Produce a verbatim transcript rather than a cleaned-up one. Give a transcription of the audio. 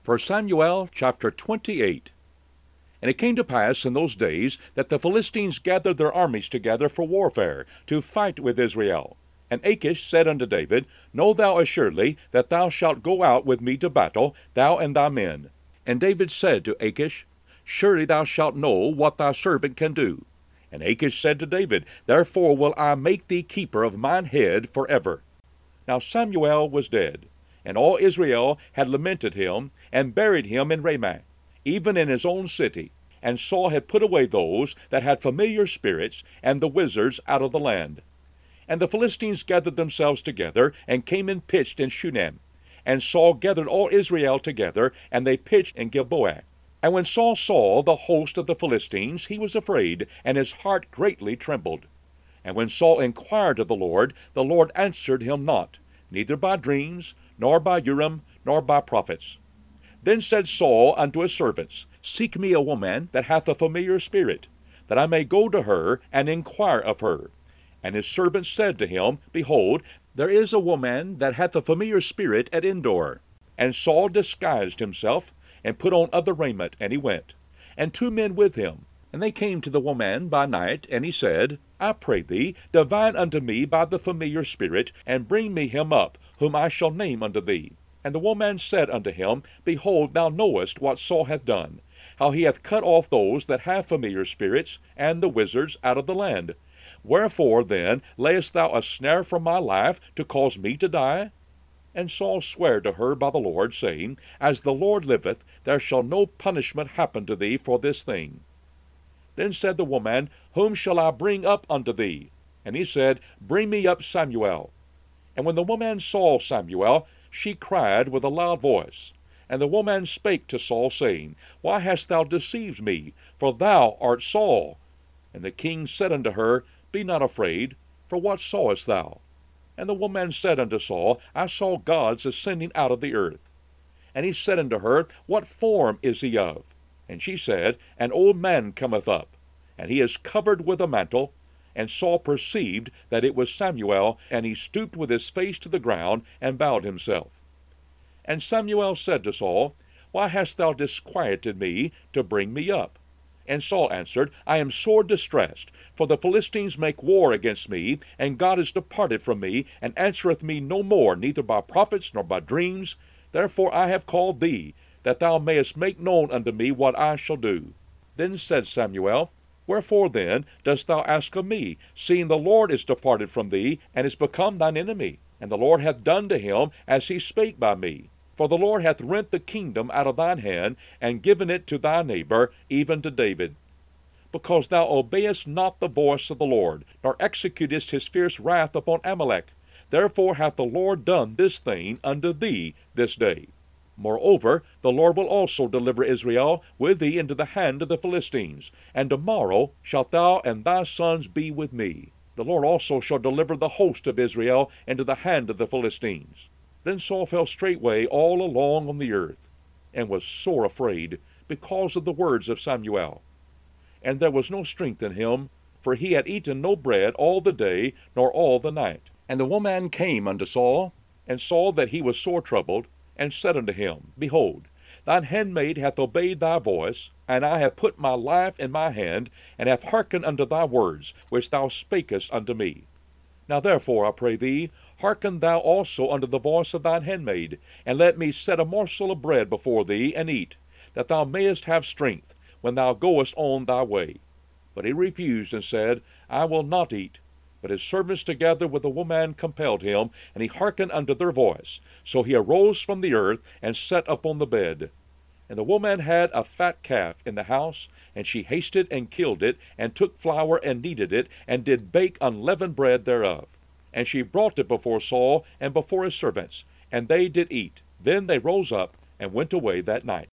First Samuel chapter twenty-eight. And it came to pass in those days that the Philistines gathered their armies together for warfare, to fight with Israel. And Achish said unto David, Know thou assuredly that thou shalt go out with me to battle, thou and thy men. And David said to Achish, Surely thou shalt know what thy servant can do. And Achish said to David, Therefore will I make thee keeper of mine head for ever. Now Samuel was dead, and all Israel had lamented him, and buried him in Ramah, even in his own city. And Saul had put away those that had familiar spirits, and the wizards out of the land. And the Philistines gathered themselves together, and came and pitched in Shunem. And Saul gathered all Israel together, and they pitched in Gilboa. And when Saul saw the host of the Philistines, he was afraid, and his heart greatly trembled. And when Saul inquired of the Lord, the Lord answered him not, neither by dreams, nor by Urim, nor by prophets. Then said Saul unto his servants, Seek me a woman that hath a familiar spirit, that I may go to her, and inquire of her. And his servants said to him, Behold, there is a woman that hath a familiar spirit at Endor. And Saul disguised himself, and put on other raiment, and he went, and two men with him. And they came to the woman by night, and he said, I pray thee, divine unto me by the familiar spirit, and bring me him up, whom I shall name unto thee. And the woman said unto him, Behold, thou knowest what Saul hath done, how he hath cut off those that have familiar spirits, and the wizards out of the land. Wherefore then layest thou a snare for my life, to cause me to die? And Saul sware to her by the Lord, saying, As the Lord liveth, there shall no punishment happen to thee for this thing. Then said the woman, Whom shall I bring up unto thee? And he said, Bring me up Samuel. And when the woman saw Samuel, she cried with a loud voice. And the woman spake to Saul, saying, Why hast thou deceived me? For thou art Saul. And the king said unto her, Be not afraid, for what sawest thou? And the woman said unto Saul, I saw gods ascending out of the earth. And he said unto her, What form is he of? And she said, An old man cometh up, and he is covered with a mantle. And Saul perceived that it was Samuel, and he stooped with his face to the ground, and bowed himself. And Samuel said to Saul, Why hast thou disquieted me to bring me up? And Saul answered, I am sore distressed, for the Philistines make war against me, and God is departed from me, and answereth me no more, neither by prophets nor by dreams. Therefore I have called thee, that thou mayest make known unto me what I shall do. Then said Samuel, Wherefore then dost thou ask of me, seeing the Lord is departed from thee, and is become thine enemy? And the Lord hath done to him as he spake by me. For the Lord hath rent the kingdom out of thine hand, and given it to thy neighbor, even to David. Because thou obeyest not the voice of the Lord, nor executest his fierce wrath upon Amalek. Therefore hath the Lord done this thing unto thee this day. Moreover, the Lord will also deliver Israel with thee into the hand of the Philistines, and tomorrow shalt thou and thy sons be with me. The Lord also shall deliver the host of Israel into the hand of the Philistines. Then Saul fell straightway all along on the earth, and was sore afraid, because of the words of Samuel. And there was no strength in him, for he had eaten no bread all the day, nor all the night. And the woman came unto Saul, and saw that he was sore troubled, and said unto him, Behold, thine handmaid hath obeyed thy voice, and I have put my life in my hand, and have hearkened unto thy words, which thou spakest unto me. Now therefore, I pray thee, hearken thou also unto the voice of thine handmaid, and let me set a morsel of bread before thee, and eat, that thou mayest have strength, when thou goest on thy way. But he refused, and said, I will not eat. But his servants together with the woman compelled him, and he hearkened unto their voice. So he arose from the earth, and sat upon the bed. And the woman had a fat calf in the house, and she hasted and killed it, and took flour and kneaded it, and did bake unleavened bread thereof. And she brought it before Saul and before his servants, and they did eat. Then they rose up, and went away that night.